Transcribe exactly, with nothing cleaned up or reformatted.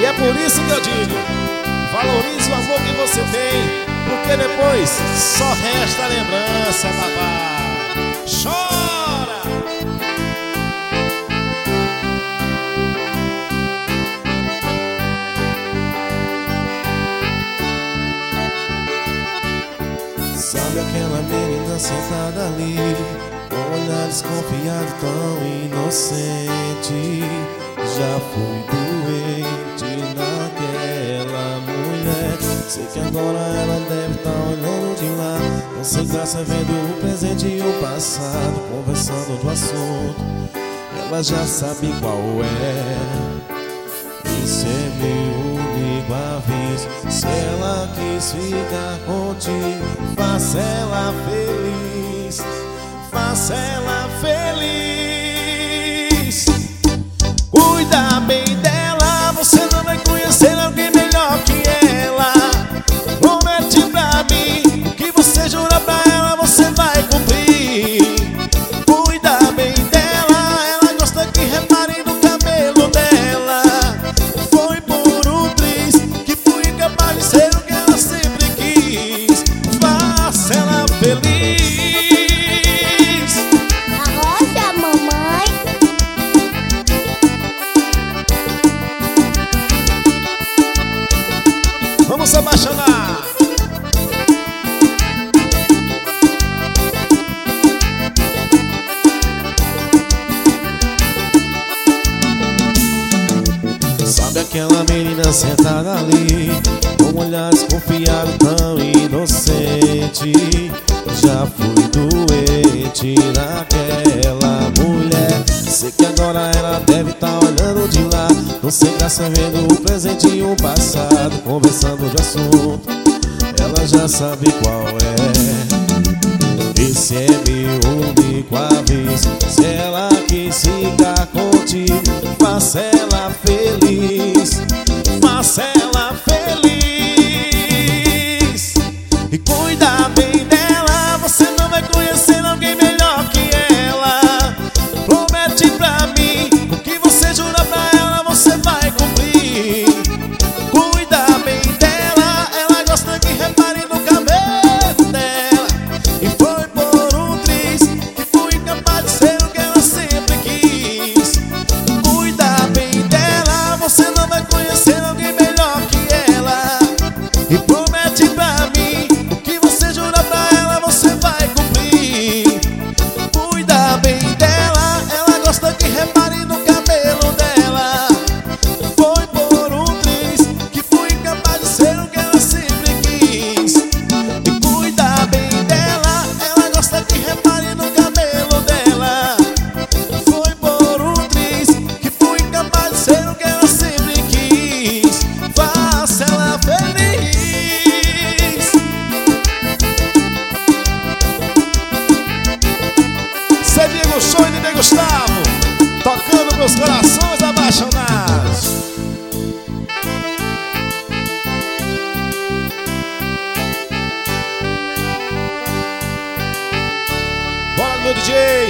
E é por isso que eu digo: valorize o amor que você tem, porque depois só resta lembrança, babá. Chora! Sabe aquela menina sentada ali, com um olhar desconfiado, tão inocente? Já fui doente naquela mulher. Sei que agora ela deve estar olhando de lá, não sem graça, vendo o presente e o passado, conversando do assunto. Ela já sabe qual é. Isso é meu único aviso. Se ela quis ficar contigo, faça ela feliz, faça ela feliz. Cuida bem dela, você não vai conhecer alguém melhor que ela. Promete pra mim, o que você jura pra ela, você vai cumprir. Cuida bem dela, ela gosta que reparem no cabelo dela. Foi por um triz que fui incapaz de ser o que ela sempre quis. Faça ela feliz. Arrocha, mamãe. Vamos se apaixonar. Sabe aquela menina sentada ali, com um olhar desconfiado, tão inocente? Já fui doente naquela mulher. Sei que agora ela deve estar olhando de lá, não sei graça, vendo o presente e o passado, conversando de assunto. Ela já sabe qual é. Esse é meu único aviso. Se ela quis ficar contigo, faça ela feliz, faça ela feliz. E cuida bem dela, você não vai conhecer alguém melhor que ela. Promete pra mim, o que você jura pra ela, você vai cumprir. Cuida bem dela, ela gosta que repare no cabelo dela. E foi por um triz que fui incapaz de ser o que ela sempre quis. Cuida bem dela, você não vai conhecer alguém melhor que ela. E promete pra mim, o que você jura pra ela, você vai cumprir. Cuida bem dela, ela gosta que repare no cabelo dela. Foi por um triz que fui incapaz de ser o que ela sempre quis. E cuida bem dela, ela gosta que repare no cabelo dela. Foi por um triz que fui incapaz de ser o que ela sempre quis. Faça ela feliz. Cê Diego Show e D J Gustavo, tocando pros corações apaixonados. Bora, meu D J.